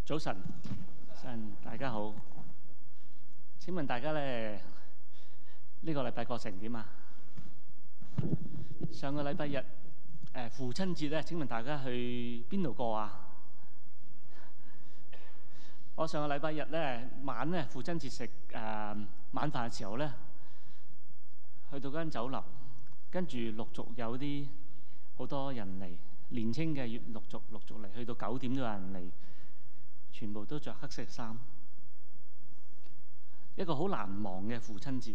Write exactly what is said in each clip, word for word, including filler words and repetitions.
早晨，晨大家好。請問大家咧呢個禮拜過成點啊？上個禮拜日誒父親節咧，請問大家去邊度過啊？我上個禮拜日咧晚咧父親節食誒晚飯嘅時候咧，去到間酒樓，跟住陸續有啲好多人嚟，年青嘅越陸續陸續嚟，去到九點都有人嚟。全部都着黑色衫，一個好難忘嘅父親節。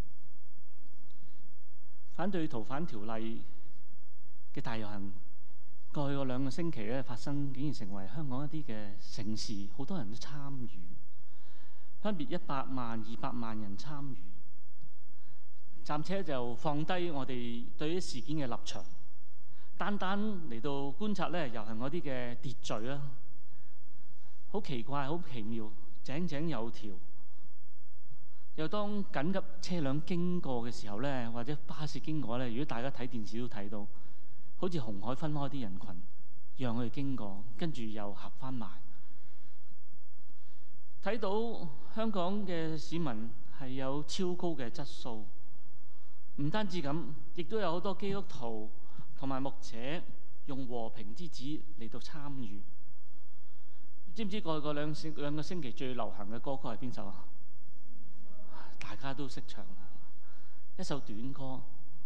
反對逃犯條例嘅大遊行，過去嗰兩個星期咧發生，竟然成為香港一啲嘅盛事，好多人都參與，分別一百萬、二百萬人參與。暫且就放低我哋對於事件嘅立場，單單嚟到觀察咧遊行嗰啲嘅秩序啦。好奇怪，好奇妙，井井有條。又當緊急車輛經過嘅時候咧，或者巴士經過咧，如果大家睇電視都睇到，好似紅海分開啲人群，讓佢哋經過，跟住又合翻埋。睇到香港嘅市民係有超高嘅質素，唔單止咁，亦都有好多基督徒同埋牧者用和平之子嚟到參與。知唔知過去嗰兩星兩個星期最流行嘅歌曲係邊首啊？大家都識唱啦，一首短歌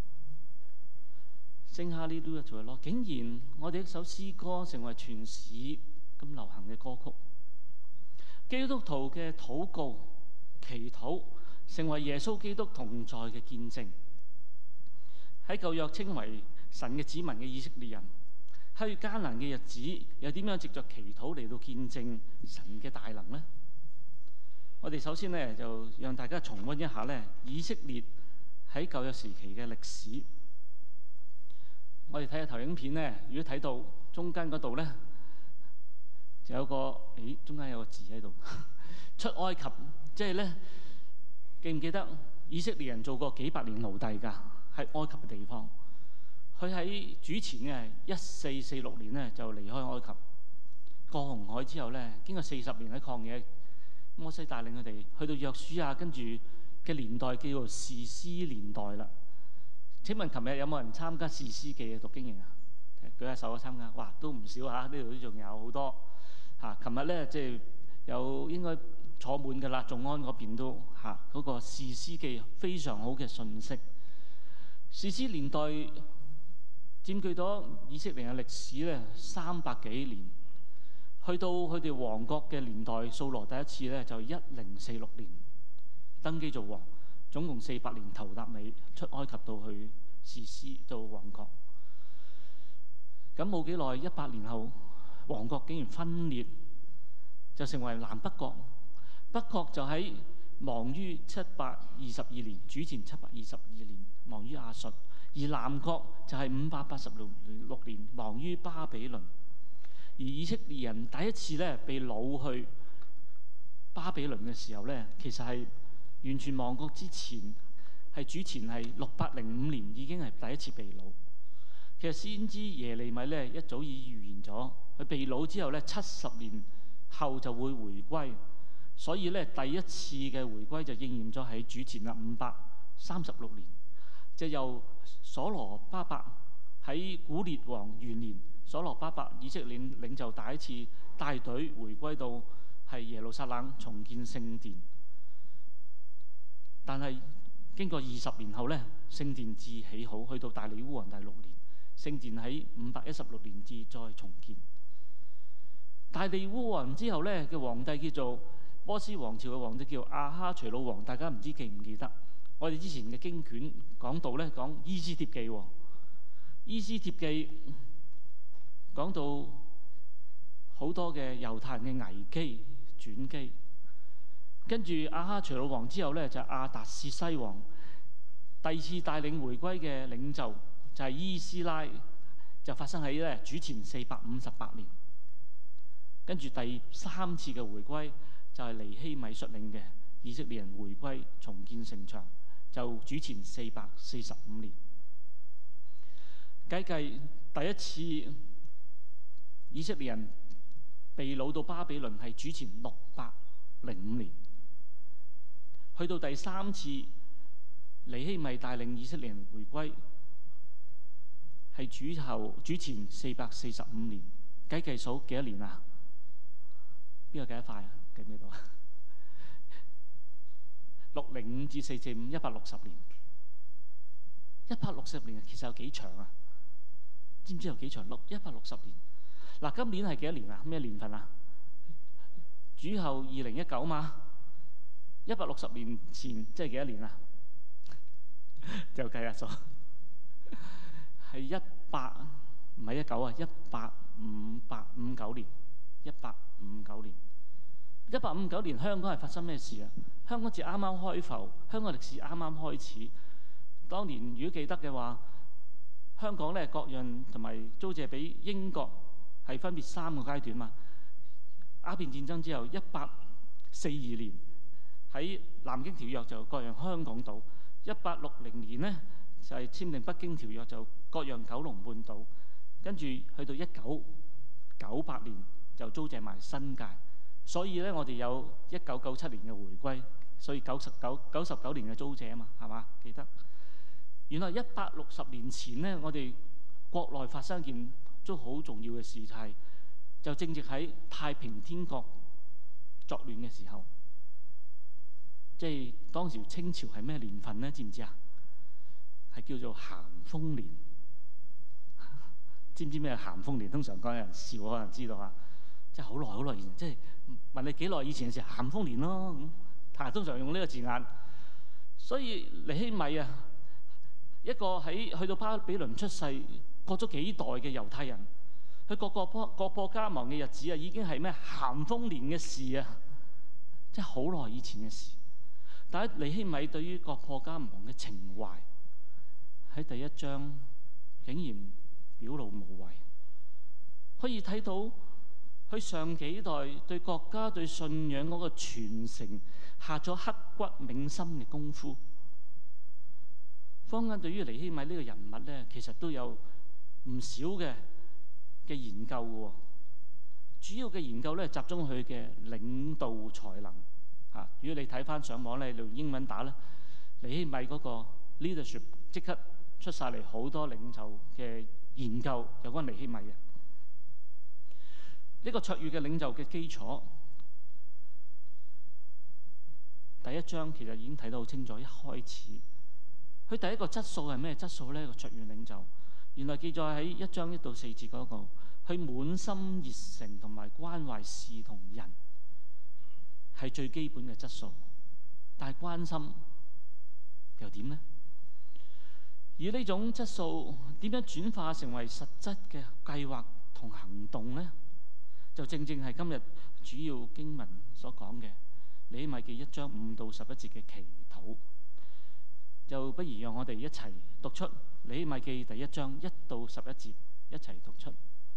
《Sing Hallelujah to the Lord》，竟然我哋一首詩歌成為全市咁流行嘅歌曲。基督徒嘅禱告、祈禱，成為耶穌基督同在嘅見證。喺舊約稱為神嘅子民嘅以色列人，喺艱難嘅日子，又點樣藉着祈禱嚟到見證神嘅大能呢？我哋首先呢，就讓大家重溫一下呢以色列喺舊約時期嘅歷史。我哋睇下投影片呢，如果睇到中間嗰度呢，就有個誒，中間有個字喺度。出埃及，即係呢，記唔記得以色列人做過幾百年奴隸㗎？喺埃及嘅地方。佢喺主前嘅一四四六年咧就離開埃及，過紅海之後咧，經過四十年喺曠野，摩西帶領佢哋去到約書亞，跟住嘅年代叫做士師年代啦。請問琴日有冇人參加士師記嘅讀經營啊？舉下手啊！參加，哇，都唔少嚇，呢度都仲有好多嚇。琴日咧即係有應該坐滿㗎啦，眾安嗰邊都嚇嗰個士師記非常好嘅信息。士師年代佔據咗以色列嘅歷史咧三百幾年，去到佢哋王國嘅年代，掃羅第一次咧就一零四六年登基做王，總共四百年頭搭尾出埃及到去士師做王國。咁冇幾耐，一百年後王國竟然分裂，就成為南北國。北國就喺亡於七百二十二年，主前七百二十二年亡於亞述。而南國就係五百八十六年亡於巴比倫。而以色列人第一次咧被擄去巴比倫嘅時候咧，其實係完全亡國之前，係主前係六百零五年已經係第一次被擄。其實先知耶利米咧一早已預言咗，佢被擄之後咧七十年後就會回歸，所以咧第一次嘅回歸就應驗咗喺主前啦五百三十六年，就由所羅巴伯喺古列王元年，所羅巴伯以色列領袖第一次帶隊回歸到係耶路撒冷重建聖殿。但係經過二十年後咧，聖殿至起好，去到大利烏王第六年，聖殿喺五百一十六年至再重建。大利烏王之後咧嘅皇帝叫做波斯王朝嘅皇帝叫亞哈隨魯王，大家唔知記唔記得？我哋之前嘅經卷講到咧，講伊斯帖記、哦，伊斯帖記講到好多嘅猶太人嘅危機轉機，跟住亞哈隨魯王之後咧就係、亞達薛西王，第二次帶領回歸嘅領袖就係伊斯拉，就發生喺咧主前四百五十八年，跟住第三次嘅回歸就係尼希米率領嘅以色列人回歸重建城牆。就主前四百四十五年，計計第一次以色列人被擄到巴比倫係主前六百零五年，去到第三次尼希米帶領以色列人回歸係主後主前四百四十五年，計計數幾多年啊？邊個計得快啊？計唔計到啊？六零五至四四五，一百六十年。一百六十年其實有幾長啊？知唔知有幾長？六一百六十年。嗱，今年係幾多年啊？咩年份啊？主後二零一九嘛，一百六十年前即係幾多年啊？就計下數，係一百唔係一九啊，一百五百五九年，一百五九年，一百五九年香港係發生咩事啊？香港至啱啱開埠，香港歷史啱啱開始。當年如果記得嘅話，香港咧割讓同埋租借俾英國係分別三個階段嘛。鴉片戰爭之後，一八四二年喺南京條約就割讓香港島，一八六零年呢，就係、是、簽訂北京條約就割讓九龍半島，跟住去到一九九八年就租借埋新界，所以咧我哋有一九九七年嘅回歸，所以九十九九十九年嘅租借啊嘛，係嘛？記得。原來一百六十年前呢，我哋國內發生一件都好重要嘅事，就係就正值喺太平天國作亂嘅時候，即係當時清朝係咩年份呢？知唔知啊？係叫做咸豐年。知唔知咩咸豐年？通常講有人笑，可能知道啊。即係好耐好耐以前，即係問你幾耐以前嘅事，咸豐年咯。咁但係通常用呢個字眼，所以尼希米啊。一個喺去到巴比倫出世過咗幾代嘅猶太人，佢國破國國破家亡嘅日子啊，已經係咩咸豐年嘅事啊，即係好耐以前嘅事。但係尼希米對於國破家亡嘅情懷喺第一章竟然表露無遺，可以睇到佢上幾代對國家對信仰嗰個傳承下咗刻骨銘心嘅功夫。坊間對於尼希米呢個人物咧，其實都有唔少嘅嘅研究嘅。主要嘅研究咧，集中佢嘅領導才能嚇。如果你睇翻上網咧，你用英文打咧，尼希米嗰個 leadership 即刻出晒嚟好多領袖嘅研究有關尼希米嘅。呢個卓越嘅領袖嘅基礎，第一章其實已經睇到好清楚，一開始。佢第一個質素係咩質素呢？個卓越領袖原來記載喺一章一到四節嗰個，佢滿心熱誠同埋關懷事同人係最基本嘅質素，但係關心又點呢？而呢種質素點樣轉化成為實質嘅計劃同行動呢？就正正係今日主要經文所講嘅尼希米記一章五到十一節嘅祈禱。就不如讓我哋一齊讀出尼希米記第一章一到十一節，一齊讀出。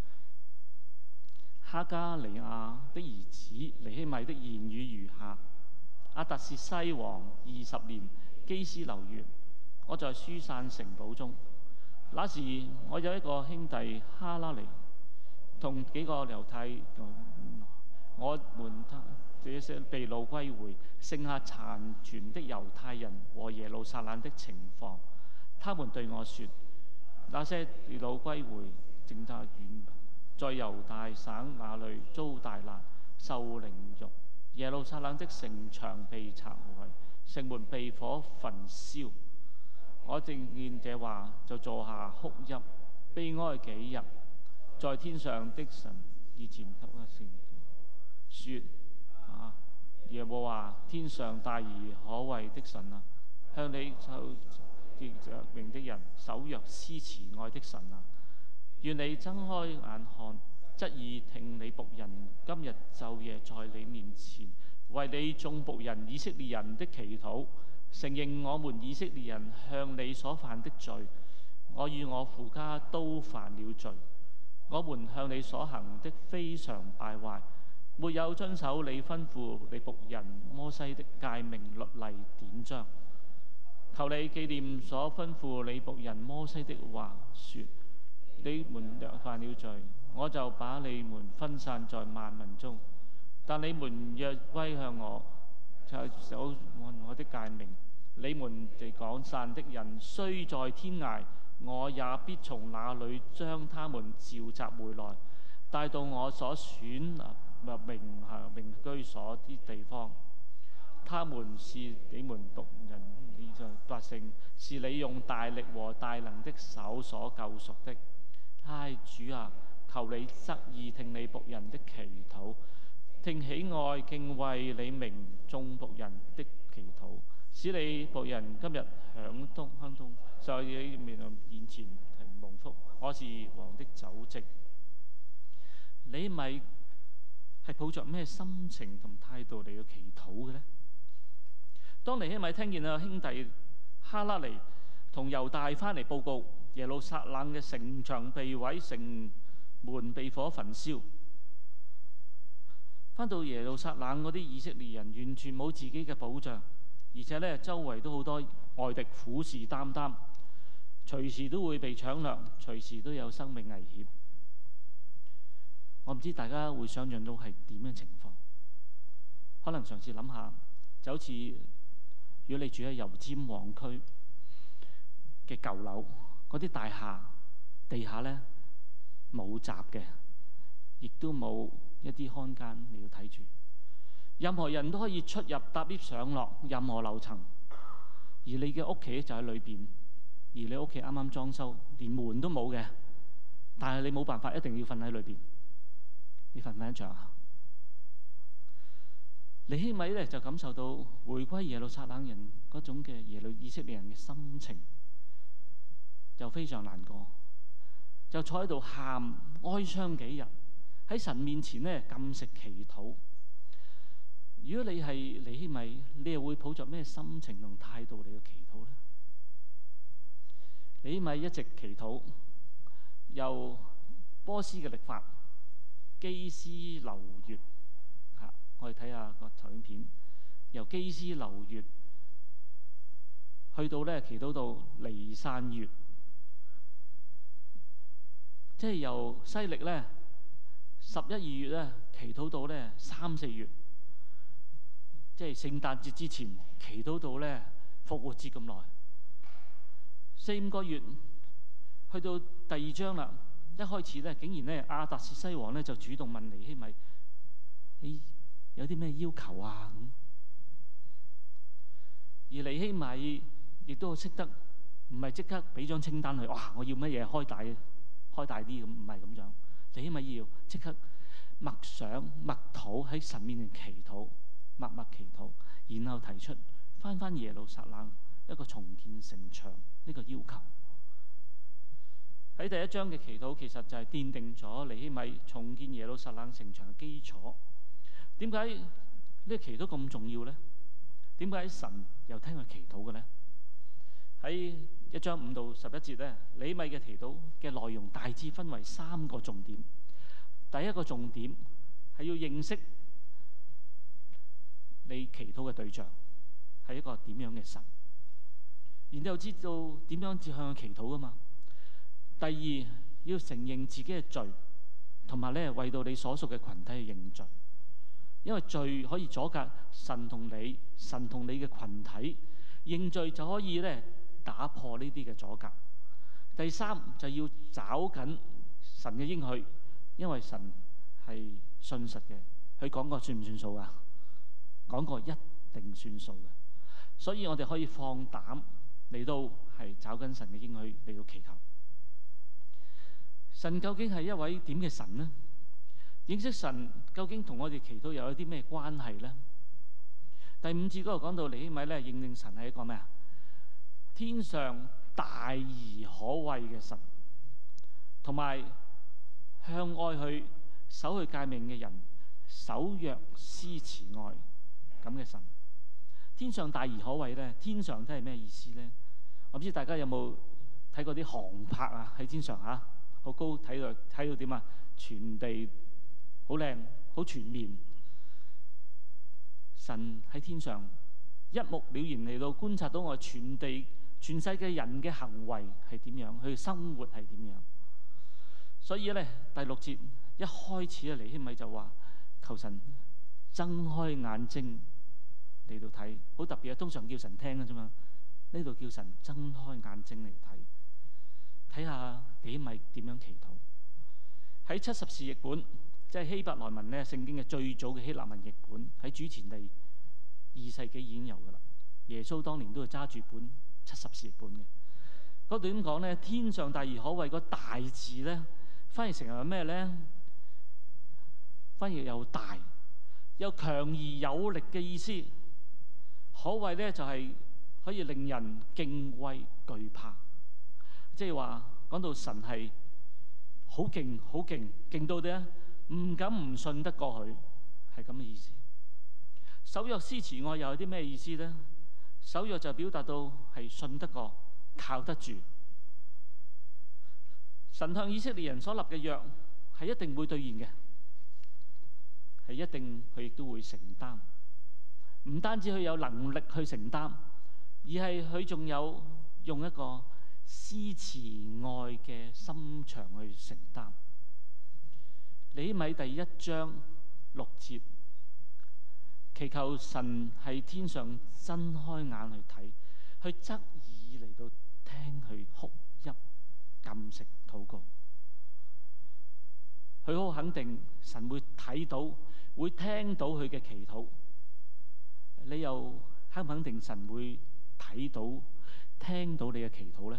哈加利亞的兒子尼希米的言語如下：亞達薛西王二十年，基斯流月，我在書珊城堡中。那時我有一個兄弟哈拉尼，同幾個猶太，我們他。這些被擄歸回、剩下殘存的猶太人和耶路撒冷的情況，他們對我說：那些被擄歸回、剩下遠在猶大省那裏遭大難、受凌辱，耶路撒冷的城牆被拆毀，城門被火焚燒。我聽見這話，就坐下哭泣，悲哀幾日，在天上的神以前給我説：說耶和華天上大而可畏的神啊，向你守著命的人守約施慈愛的神啊，願你睜開眼看，側耳聽你僕人今日晝夜在你面前為你眾僕人以色列人的祈禱，承認我們以色列人向你所犯的罪。我與我父家都犯了罪，我們向你所行的非常敗壞，沒有遵守你吩咐你僕人摩西的誡命律例典章。求你紀念所吩咐你僕人摩西的話，說：你們若犯了罪， 我就把你們分散在萬民中。但你們若歸向我，就守按我的誡命，你們地講散的人雖在天涯，我也必從那裏將他們召集回來，帶到我所選立名下名居所啲地方。他們是你們僕人，你就百姓，是你用大力和大能的手所救贖的。唉，主啊，求你側耳聽你僕人的祈禱，聽喜愛敬畏你名眾僕人的祈禱，使你僕人今日響東亨通，在你面面前停蒙福。我是王的酒席。你咪係抱着咩心情同態度嚟去祈禱嘅呢？當尼希米聽見啊兄弟哈拉尼同猶大翻嚟報告耶路撒冷嘅城牆被毀，城門被火焚燒，翻到耶路撒冷嗰啲以色列人完全冇自己嘅保障，而且咧周圍都好多外敵虎視眈眈，隨時都會被搶掠，隨時都有生命危險。我唔知大家會想象到係點樣情況，可能嘗試諗下，就好似如果你住喺油尖旺區嘅舊樓，嗰啲大廈地下咧冇閘嘅，亦都冇一啲看更你要睇住，任何人都可以出入搭 lift 上落任何樓層，而你嘅屋企就喺裏邊，而你屋企啱啱裝修，連門都冇嘅，但係你冇辦法，一定要瞓喺裏邊。你瞓唔瞓得着啊？尼希米咧就感受到回歸耶路撒冷人嗰種嘅耶路以色列人嘅心情，就非常難過，就坐喺度喊哀傷幾日，喺神面前咧禁食祈禱。如果你係尼希米，你又會抱着咩心情同態度嚟去祈禱呢？尼希米一直祈禱，由波斯嘅曆法基斯流月，嚇，我哋睇下個投影片，由基斯流月去到咧祈禱到尼散月，即係由西曆咧十一二月咧祈禱到咧三四月，即係聖誕節之前祈禱到咧復活節咁耐，四五個月去到第二章啦。一開始咧，竟然咧亞達薛西王咧就主動問尼希米：你有啲咩要求啊？咁而尼希米亦都識得，唔係即刻俾張清單佢，哇！我要乜嘢開大開大啲咁，唔係咁樣。尼希米要即刻默想默禱喺神面前祈禱，默默祈禱，然後提出翻返耶路撒冷一個重建城牆呢個要求。喺第一章嘅祈禱，其實就係奠定咗尼希米重建耶路撒冷城牆嘅基礎。點解呢個祈禱咁重要呢？點解神又聽佢祈禱嘅呢？喺一章五到十一節咧，尼希米嘅祈禱嘅內容大致分為三個重點。第一個重點係要認識你祈禱嘅對象係一個點樣嘅神，然後知道點樣至向佢祈禱噶嘛。第二，要承認自己嘅罪，同埋咧為到你所屬嘅群體去認罪，因為罪可以阻隔神同你，神同你嘅群體認罪就可以咧打破呢啲嘅阻隔。第三，就要找緊神嘅應許，因為神係信實嘅，佢講過算唔算數啊？講過一定算數嘅，所以我哋可以放膽嚟到係找緊神嘅應許嚟到祈求。神究竟係一位點嘅神呢？認識神究竟同我哋祈禱有一啲咩關係呢？第五節嗰度講到尼希米咧，認定神係一個咩啊？天上大而可畏嘅神，同埋向愛佢守佢誡命嘅人守約施慈愛咁嘅神。天上大而可畏咧，天上真係咩意思咧？我唔知大家有冇睇過啲航拍啊？喺天上嚇。好高，睇到睇到點啊？全地好靚，好全面。神喺天上一目了然嚟到觀察到我全地全世界人嘅行為係點樣，佢嘅生活係點樣。 所以咧，第六節一開始咧，尼希米就話求神睜開眼睛嚟到睇，好特別啊！通常叫神聽嘅啫嘛，呢度叫神睜開眼睛嚟睇，睇下尼希米點樣祈禱。喺七十士譯本，即係希伯來文咧，聖經嘅最早嘅希臘文譯本，喺主前第二世紀已經有噶啦。耶穌當年都係揸住本七十士譯本嘅。嗰度點講咧？天上大而可畏嗰大字咧，翻譯成係咩咧？翻譯又大又強而有力嘅意思。可畏咧就係、是、可以令人敬畏懼怕，即係話講到神係好勁好勁，勁到啲唔敢唔信得過佢，係咁嘅意思。守約施慈愛又有啲咩意思咧？守約就表達到係信得過、靠得住。神向以色列人所立嘅約係一定會兌現嘅，係一定佢亦都會承擔。唔單止佢有能力去承擔，而係佢仲有用一個施慈愛嘅心腸去承擔。尼希米第一章六節，祈求神喺天上睜開眼去睇，去側耳嚟到聽佢哭泣、禁食、禱告。佢好肯定神會睇到、會聽到佢嘅祈禱。你又肯唔肯定神會睇到、聽到你嘅祈禱呢？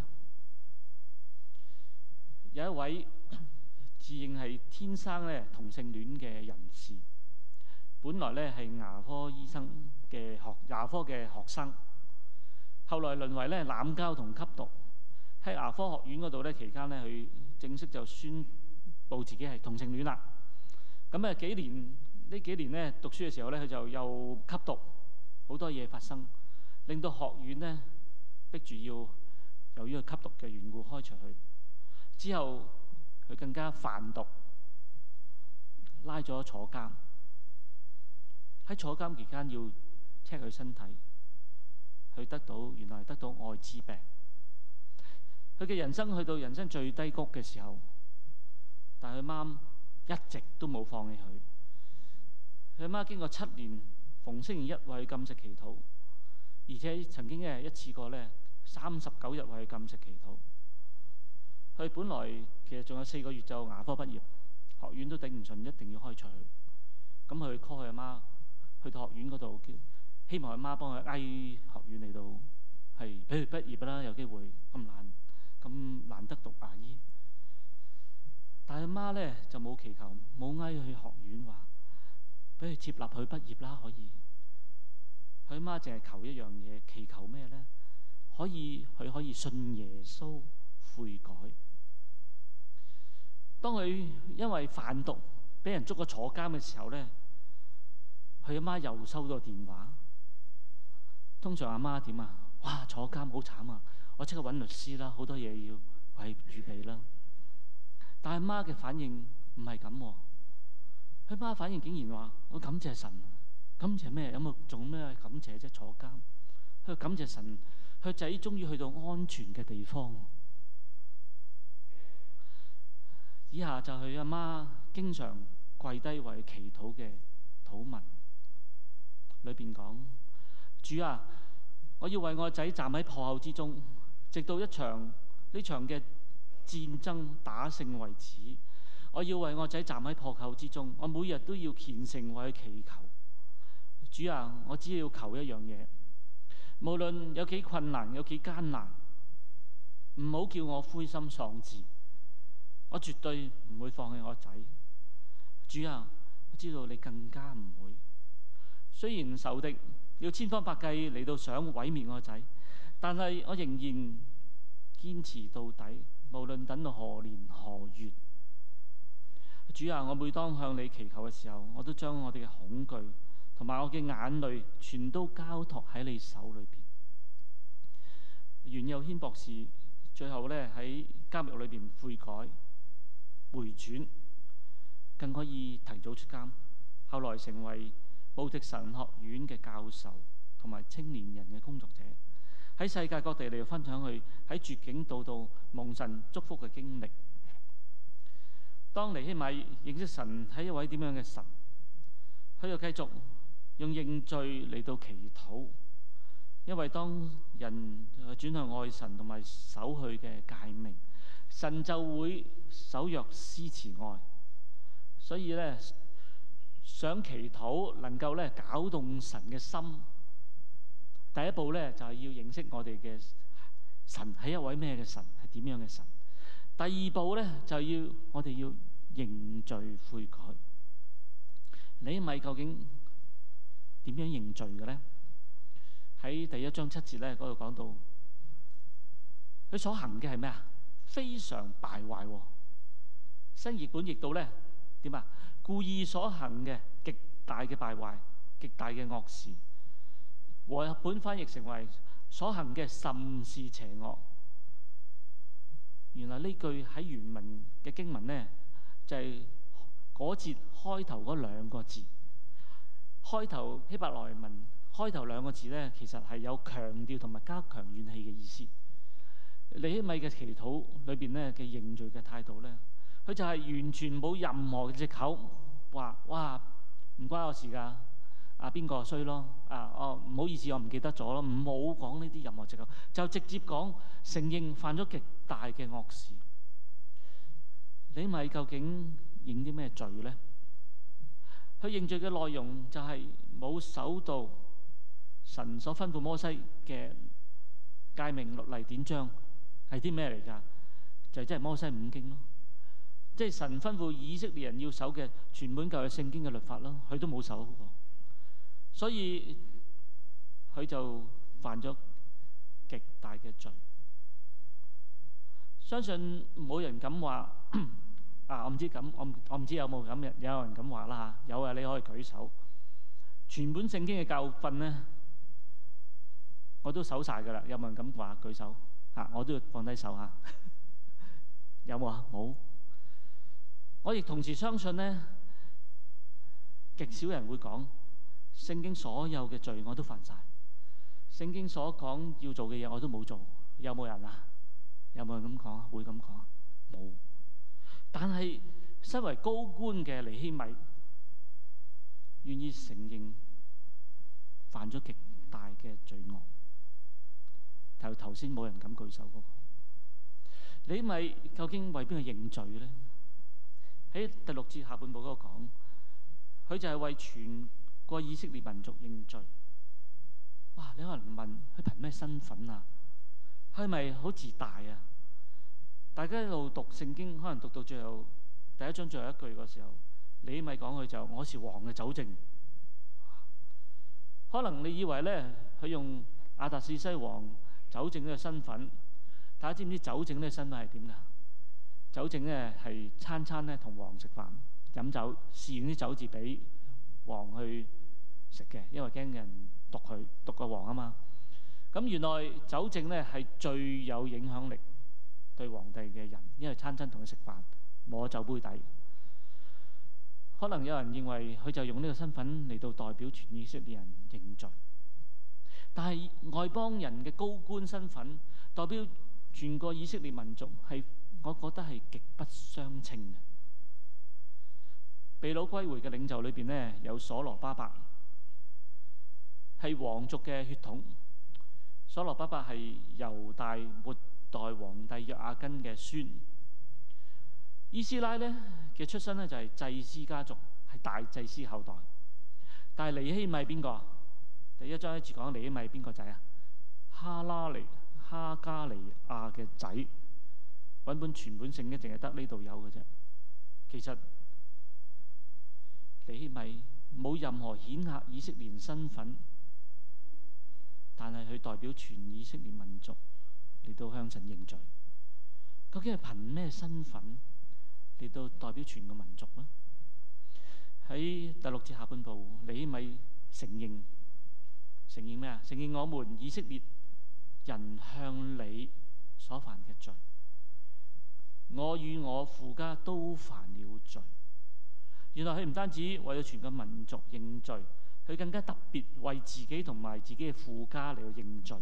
有一位自認係天生咧同性戀嘅人士，本來咧係牙科醫生嘅學牙科嘅學生，後來淪為咧濫交同吸毒。喺牙科學院嗰度咧期間咧，佢正式就宣佈自己係同性戀啦。咁啊幾年呢幾年咧讀書嘅時候咧，佢就又吸毒。好多嘢發生，令到學院咧逼住要由於佢吸毒嘅緣故開除佢。之後佢更加販毒，拉咗坐監。喺坐監期間要 check 佢身體，佢得到原來得到愛滋病。佢嘅人生去到人生最低谷嘅時候，但係佢媽一直都冇放棄佢。佢媽經過七年逢星期一為禁食祈禱，而且曾經咧一次過咧三十九日為禁食祈禱。佢本來其實仲有四個月就牙科畢業，學院都頂唔順，一定要開除佢。咁佢 call 佢阿媽去到學院嗰度，叫希望阿媽幫佢嗌學院嚟到係俾佢畢業啦，有機會咁難咁難得讀牙醫。但係阿媽咧就冇祈求，冇嗌去學院話俾佢接納佢畢業啦，可以。佢阿媽淨係求一樣嘢，祈求咩咧？可以佢可以信耶穌悔改。當佢因為販毒俾人捉咗坐監嘅時候咧，佢阿媽又收到電話。通常阿媽點啊？哇！坐監好慘啊！我即刻揾律師啦，好多嘢要為預備啦。但係阿媽嘅反應唔係咁喎。佢媽反應竟然話：我感謝神，感謝咩？有冇仲咩感謝啫？坐監，佢感謝神，佢仔終於去到安全嘅地方。以下就係阿媽經常跪低為祈禱嘅禱文，裏邊講：主啊，我要為我仔站喺破口之中，直到一場呢場嘅戰爭打勝為止。我要為我仔站喺破口之中，我每日都要虔誠為佢祈求。主啊，我只要求一樣嘢，無論有幾困難，有幾艱難，唔好叫我灰心喪志。我絕對唔會放棄我仔。主啊，我知道你更加唔會。雖然仇敵要千方百計嚟到想毀滅我仔，但係我仍然堅持到底，無論等到何年何月。主啊，我每當向你祈求嘅時候，我都將我哋嘅恐懼同埋我嘅眼淚全都交託喺你手裏邊。袁佑軒博士最後咧喺監獄裏邊悔改回轉，更可以提早出監，後來成為慕迪神學院嘅教授同埋青年人嘅工作者，喺世界各地嚟分享佢喺絕境度度蒙神祝福嘅經歷。 當尼希米認識神係一位點樣嘅神，佢就繼續用認罪嚟到祈禱，因為當人轉向愛神同埋守佢嘅誡命，神就會守約施慈愛。所以咧，想祈禱能夠咧搞動神嘅心，第一步咧就係要認識我哋嘅神係一位咩嘅神，係點樣嘅神。第二步咧就要我哋要認罪悔改。尼希米究竟點樣認罪嘅咧？喺第一章七節咧嗰度講到，佢所行嘅係咩啊？非常敗壞喎。新譯本譯到咧點啊？故意所行嘅極大嘅敗壞，極大嘅惡事。和合本翻譯成為所行嘅甚是邪惡。原來呢句喺原文嘅經文咧，就係嗰節開頭嗰兩個字。開頭希伯來文開頭兩個字咧，其實係有強調同埋加強語氣嘅意思。尼希米嘅祈禱裏邊咧嘅認罪嘅態度咧，佢就係完全冇任何嘅藉口，話哇唔關我事㗎，啊邊個衰咯，啊哦唔好意思我唔記得咗咯，唔好講呢啲任何藉口，就直接講承認犯咗極大嘅惡事。尼希米究竟認啲咩罪咧？佢認罪嘅內容就係冇守到神所吩咐摩西嘅誡命律例典章，係啲咩嚟㗎？就係即係摩西五經咯，即係神吩咐以色列人要守嘅全本舊約聖經嘅律法咯，佢都冇守過，所以佢就犯咗極大嘅罪。相信冇人敢話啊！我唔知咁，我唔我唔知有冇咁嘅，有人咁話啦嚇。有啊，你可以舉手。全本聖經嘅教訓咧，我都守晒㗎啦。有冇人咁話舉手嚇？我都要放低手嚇。有冇啊？冇。我亦同時相信咧，極少人會講聖經所有嘅罪我都犯晒，聖經所講要做嘅嘢我都冇做。有冇人啊？有冇人咁講啊？會咁講啊？冇。但係身為高官嘅尼希米，願意承認犯咗極大嘅罪惡。頭頭先冇人敢舉手嗰個。尼希米究竟為邊個認罪咧？喺第六節下半部嗰度講，佢就係為全個以色列民族認罪。哇！你可能問佢憑咩身份啊？係咪好自大啊？大家一路讀聖經，可能讀到最後第一章最後一句嘅時候，尼希米講佢就我是王嘅酒政。可能你以為咧，佢用亞達士西王酒政呢個身份，大家知唔知酒政呢個身份係點㗎？酒政咧係餐餐咧同王食飯飲酒，試完啲酒字俾王去食嘅，因為驚人毒佢毒個王啊嘛。咁原來酒政咧係最有影響力對皇帝嘅人，因為餐餐同佢食飯，摸酒杯底。可能有人認為佢就用呢個身份嚟到代表全以色列人認罪，但係外邦人嘅高官身份代表全個以色列民族，係我覺得係極不相稱嘅。被擄歸回嘅領袖裏邊呢，有所羅巴伯，係皇族嘅血統。所羅巴伯係猶大末代皇帝約雅斤嘅孫。伊斯拉咧嘅出身咧就係祭司家族，係大祭司後代。但係尼希米邊個？第一章一節講尼希米邊個仔啊？哈拉尼哈加尼亞嘅仔。揾本全本聖經淨係得呢度有嘅啫。其實尼希米冇任何顯赫以色列身份，但係佢代表全以色列民族嚟到向神認罪。究竟係憑咩身份嚟到代表全個民族呢？喺第六節下半部，尼希米承認承認咩啊？承認我們以色列人向你所犯嘅罪，我與我父家都犯了罪。原來佢唔單止為咗全個民族認罪，佢更加特別為自己同埋自己嘅父家嚟到認罪。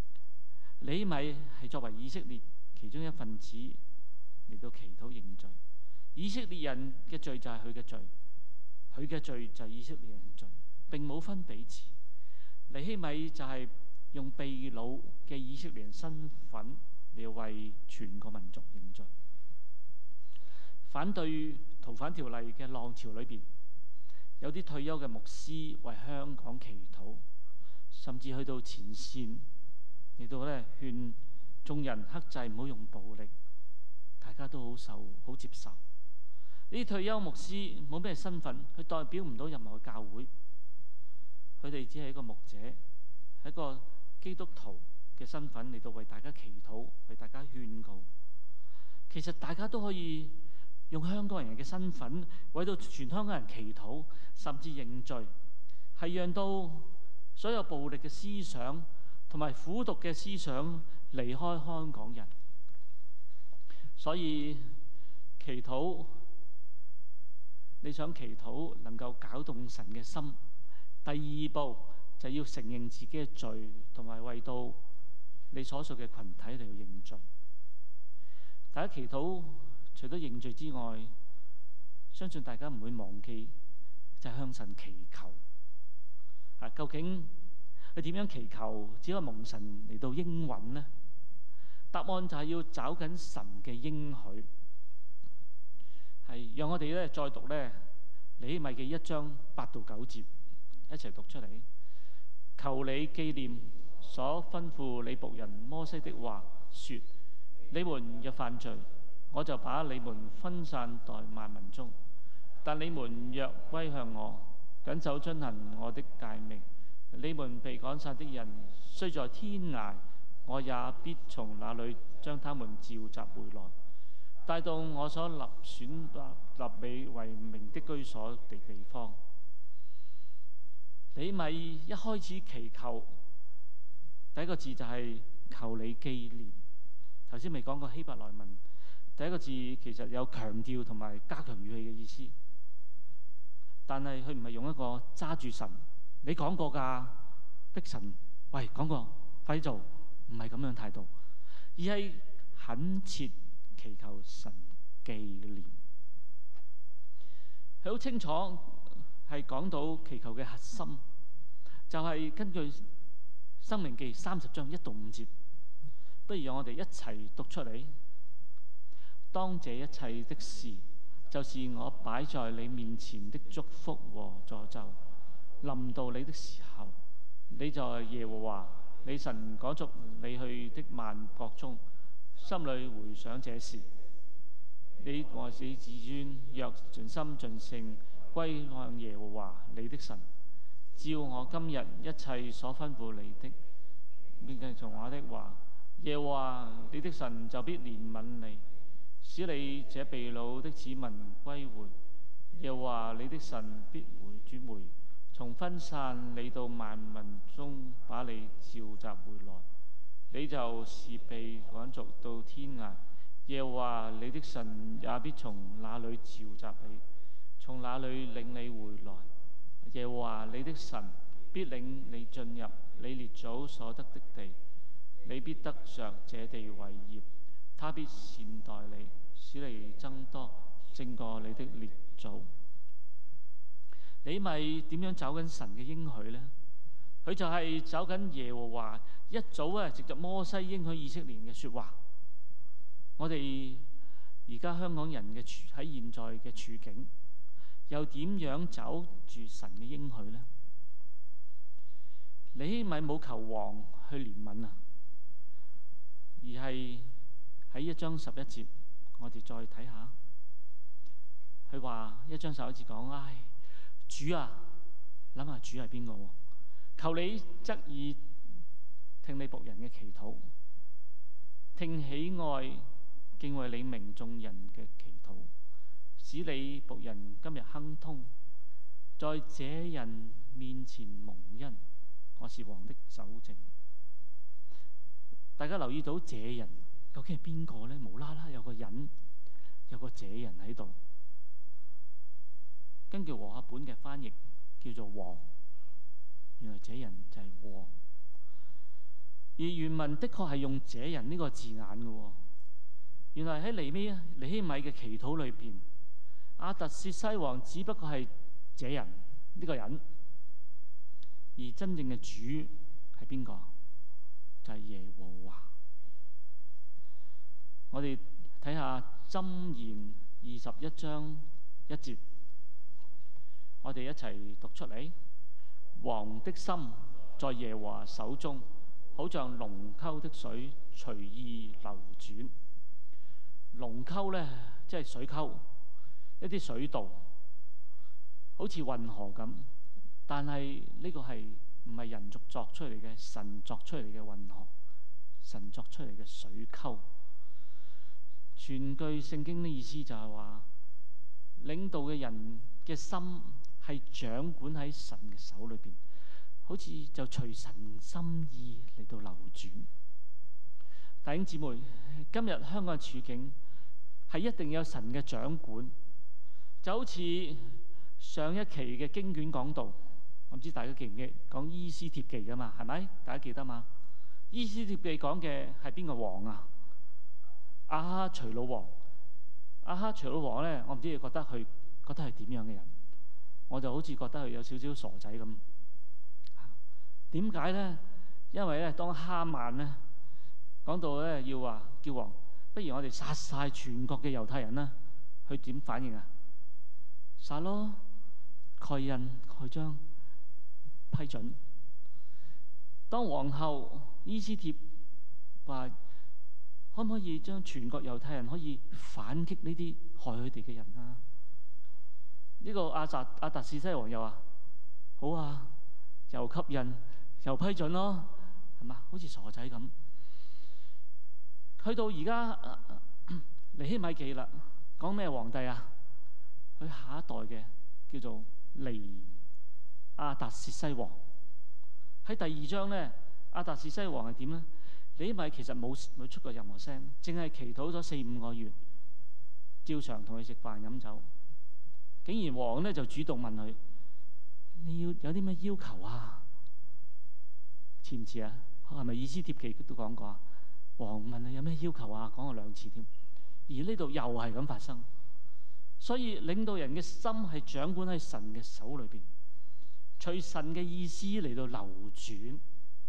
尼希米係作為以色列其中一份子嚟到祈禱認罪。 以色列人嘅罪就係佢嘅罪，佢嘅罪就係以色列人嘅罪，並冇分彼此。尼希米就係用被擄嘅以色列人身份嚟為全個民族認罪。反對逃犯條例嘅浪潮裏邊，有啲退休嘅牧師為香港祈禱，甚至去到前線嚟到咧勸眾人克制，唔好用暴力。大家都好受好接受。呢啲退休牧師冇咩身份，佢代表唔到任何嘅教會，佢哋只係一個牧者，係一個基督徒嘅身份嚟到為大家祈禱，為大家勸告。其實大家都可以用香港人嘅身份為到全香港人祈禱，甚至認罪，係讓到所有暴力嘅思想同埋苦毒嘅思想離開香港人。所以祈禱，你想祈禱能夠搞動神嘅心，第二步就要承認自己嘅罪，同埋為到你所屬嘅群體嚟到認罪。大家祈禱除咗認罪之外，相信大家唔會忘記就係向神祈求。啊，究竟你點樣祈求只可以蒙神嚟到應允呢？答案就係要找緊神嘅應許。係讓我哋咧再讀咧尼希米嘅一章八到九節，一齊讀出嚟。求你紀念所吩咐你僕人摩西的話，說：你們若犯罪，我就把你們分散在萬民中；但你們若歸向我，謹守遵行我的誡命，你們被趕散的人雖在天涯，我也必從那裏將他們召集回來，帶到我所立選立美為名的居所的地方。尼希米一開始祈求，第一個字就係求你紀念。頭先未講過希伯來文，第一個字其實有強調同埋加強語氣嘅意思，但係佢唔係用一個揸住神，你講過㗎，逼神，喂講過，快啲做，唔係咁樣態度，而係懇切祈求神紀念。佢好清楚係講到祈求嘅核心，就係、是、根據《申命記》三十章一到五節，不如讓我哋一齊讀出嚟。當這一切的事，就是我擺在你面前的祝福和詛咒，臨到你的時候，你在耶和華你神趕逐你去的萬國中，心裏回想這事，你和你子孫若盡心盡性歸向耶和華你的神，照我今日一切所吩咐你的，並聽從我的話，耶和華你的神就必憐憫你，使你這被擄的子民歸回。耶和華你的神必回轉回，從分散你到萬民中把你召集回來，你就是被趕逐到天涯。耶和華你的神也必從那裏召集你，從那裏領你回來。耶和華你的神必領你進入你列祖所得的地，你必得着這地為業，他必善待你，使你增多，勝過你的列祖。你咪點樣走緊神嘅應許呢？佢就係走緊耶和華一早啊，藉着摩西應許以色列嘅說話。我哋而家香港人嘅處喺現在嘅處境，又點樣走住神嘅應許呢？尼希米冇求王去憐憫啊，而係喺一章十一節，我哋再睇下，佢話一章十一節講：唉，主啊，諗下主係邊個？求你側耳聽你僕人嘅祈禱，聽喜愛敬畏你名眾人嘅祈禱，使你僕人今日亨通，在這人面前蒙恩。我是王的酒政。大家留意到這人究竟係邊個呢？無啦啦有個人，有個這人喺度。根據和合本嘅翻譯叫做王，原來這人就係王。而原文的確係用這人呢個字眼嘅。原來喺尼希尼希米嘅祈禱裏邊， 亞達薛西王只不過係這人呢、呢個人，而真正嘅主係邊個？就係、是、耶和華。我哋睇下箴言二十一章一節，我哋一齊讀出嚟。王的心在耶和華手中，好像龍溝的水隨意流轉。龍溝呢，即係水溝，一啲水道，好似運河咁。但係呢個係唔係人族作出嚟嘅？神作出嚟嘅運河，神作出嚟嘅水溝。全句聖經嘅意思就係話，領導嘅人嘅心係掌管喺神嘅手裏邊，好似就隨神心意嚟到流轉。弟兄姊妹，今日香港嘅處境係一定有神嘅掌管，就好似上一期嘅經卷講道，我唔知大家記唔記得講伊斯帖記噶嘛？係咪？大家記得嘛？伊斯帖記講嘅係邊個王啊？亞哈隨魯王。亞哈隨魯王咧，我唔知你覺得佢覺得係點樣嘅人？我就好似覺得佢有少少傻仔咁。點解咧？因為咧，當哈曼咧講到咧要話叫王，不如我哋殺晒全國嘅猶太人啦，佢點反應啊？殺咯，蓋印蓋章批准。當皇后伊斯帖話，可唔可以將全國猶太人可以反擊呢啲害佢哋嘅人啊？呢、這個亞達亞達薛西王又話好啊，又吸引又批准咯，係嘛？好似傻仔咁。去到而家尼希米記啦，講咩皇帝啊？佢下一代嘅叫做尼亞達薛西王。喺第二章咧，亞達薛西王係點咧？尼希米其實冇冇出過任何聲，淨係祈禱咗四五個月，照常同佢食飯飲酒。竟然王咧就主動問佢：你要有啲咩要求啊？似唔似啊？係咪以斯帖記都講過啊？王問你有咩要求啊？講過兩次添。而呢度又係咁發生，所以領導人嘅心係掌管喺神嘅手裏邊，隨神嘅意思嚟到流轉。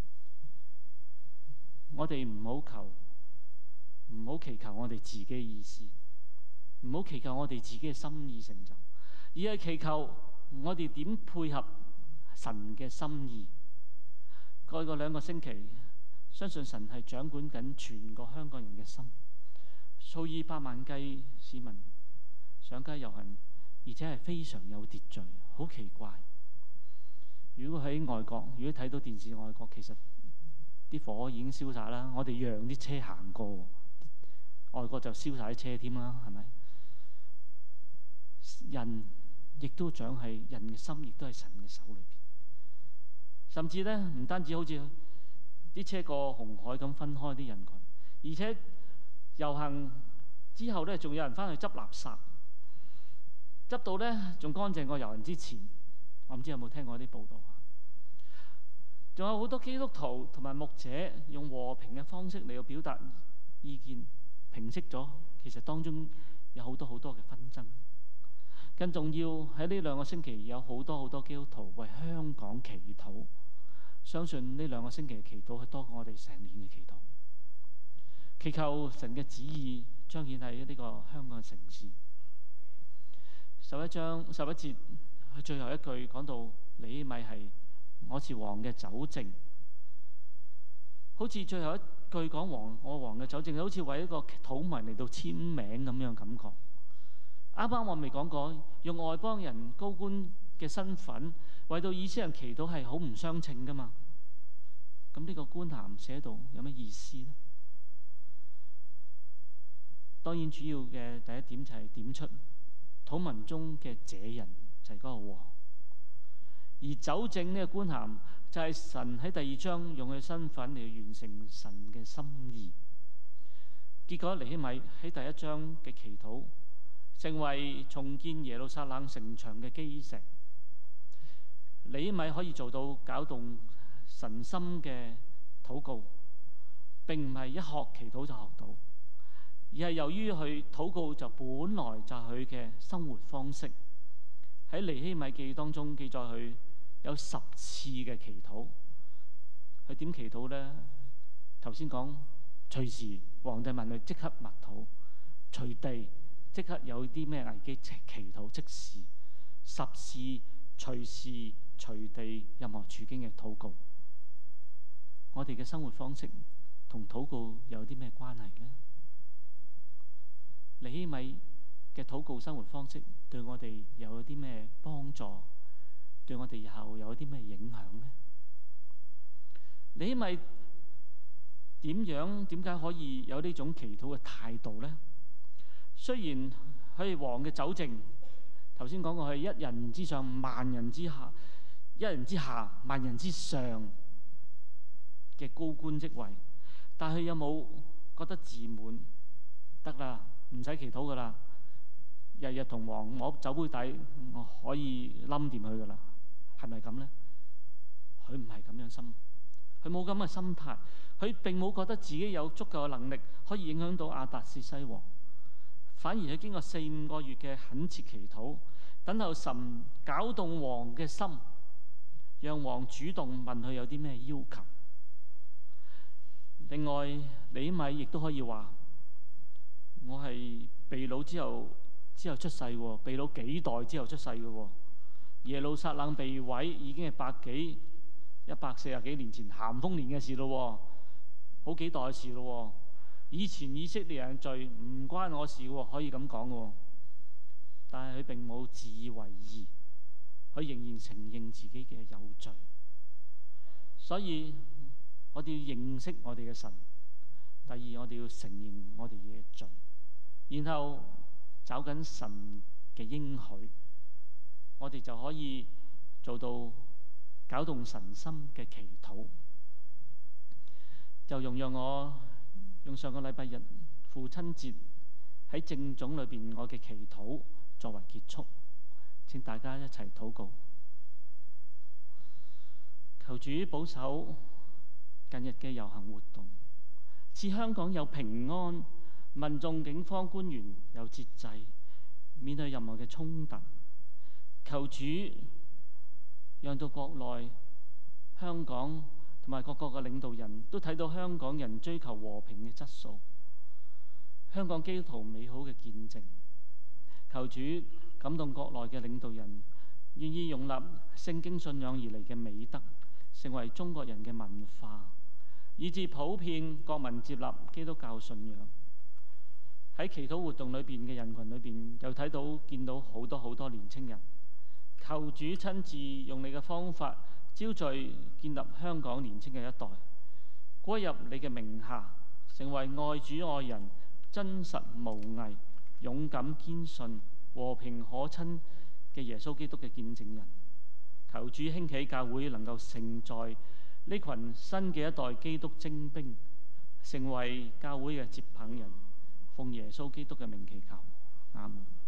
我哋唔好求，唔好祈求我哋自己嘅意思，唔好祈求我哋自己嘅心意成就，而係祈求我哋點配合神嘅心意。過去嗰兩個星期，相信神係掌管緊全個香港人嘅心，數以百萬計市民上街遊行，而且係非常有秩序，好奇怪。如果喺外國，如果睇到電視外國，其實啲火已經燒晒啦，我哋讓啲車行過，外國就燒晒啲車添啦，係咪？人亦都長係人嘅心，亦都係神嘅手裏邊。甚至咧，唔單止好似啲車過紅海咁分開啲人群，而且遊行之後咧，仲有人翻去執垃圾，執到咧仲乾淨過遊行之前。我唔知有冇聽過啲報道啊？仲有好多基督徒同埋牧者用和平嘅方式嚟到表達意見，平息咗其實當中有好多好多嘅紛爭。更重要喺呢兩個星期有好多好多基督徒為香港祈禱，相信呢兩個星期嘅祈禱係多過我哋成年嘅祈禱，祈求神嘅旨意彰顯喺呢個香港城市。十一章十一節佢最後一句講到尼希米係我是王嘅酒政，好似最後一句講王我王嘅酒政，好似為一個土民嚟到簽名咁樣感覺。啱啱我未講過，用外邦人高官嘅身份為到以色列人祈禱係好唔相稱噶嘛？咁呢個官函寫到有咩意思呢？當然主要嘅第一點就係點出土民中嘅這人就係嗰個王，而酒政呢個官函就係神喺第二章用佢身份嚟完成神嘅心意。結果尼希米喺第一章嘅祈禱成為重建耶路撒冷城牆嘅基石。尼希米可以做到搞動神心嘅禱告，並唔係一學祈禱就學到， 而係由於佢禱告就本來就係佢嘅生活方式。喺尼希米記當中記載佢有十次嘅祈禱。佢點祈禱呢？頭先講隨時皇帝問佢即刻默禱，隨地即刻有啲咩危機祈禱即時，十次隨時隨地任何處境嘅禱告。我哋嘅生活方式同禱告有啲咩關係呢？尼希米嘅禱告生活方式對我哋有啲咩幫助？對我哋以後有啲咩影響呢？尼希米點樣點解可以有呢種祈禱嘅態度呢？雖然佢係王嘅酒政，頭先講過佢係一人之上萬人之下，一人之下萬人之上嘅高官職位，但係有冇覺得自滿？得啦，唔使祈禱噶啦，日日同王摸酒杯底，我可以冧掂佢噶啦，係咪咁呢？佢唔係咁樣心，佢冇咁嘅心態，佢並冇覺得自己有足夠嘅能力可以影響到亞達薛西王，反而係經過四五個月嘅懇切祈禱，等候神搞動王嘅心，讓王主動問佢有啲咩要求。另外，尼希米亦都可以話：我係被擄之後之後出世喎，被擄幾代之後出世嘅喎。耶路撒冷被毀已經係百幾一百四十幾年前咸豐年嘅事咯，好幾代嘅事咯。以前以色列人罪唔關我事喎，可以咁講嘅。但係佢並冇自以為義，佢仍然承認自己嘅有罪。所以我哋要認識我哋嘅神。第二，我哋要承認我哋嘅罪，然後找緊神嘅應許，我哋就可以做到搞動神心嘅祈禱。就容讓我用上個禮拜日父親節喺正總裏邊我嘅祈禱作為結束。請大家一齊禱告，求主保守近日嘅遊行活動，使香港有平安，民眾、警方、官員有節制，免去任何嘅衝突。求主讓到國內、香港同埋各國嘅領導人都睇到香港人追求和平嘅質素，香港基督徒美好嘅見證。求主感動國內嘅領導人，願意容納聖經信仰而嚟嘅美德，成為中國人嘅文化，以致普遍國民接納基督教信仰。喺祈禱活動裏邊嘅人群裏邊，又睇到見到好多好多年青人。求主親自用你嘅方法招聚建立香港年青嘅一代，歸入你嘅名下，成為愛主愛人、真實無偽、勇敢堅信、和平可親嘅耶穌基督嘅見證人。求主興起教會，能夠承載呢群新嘅一代基督精兵，成為教會嘅接棒人。奉耶穌基督嘅名祈求，阿門。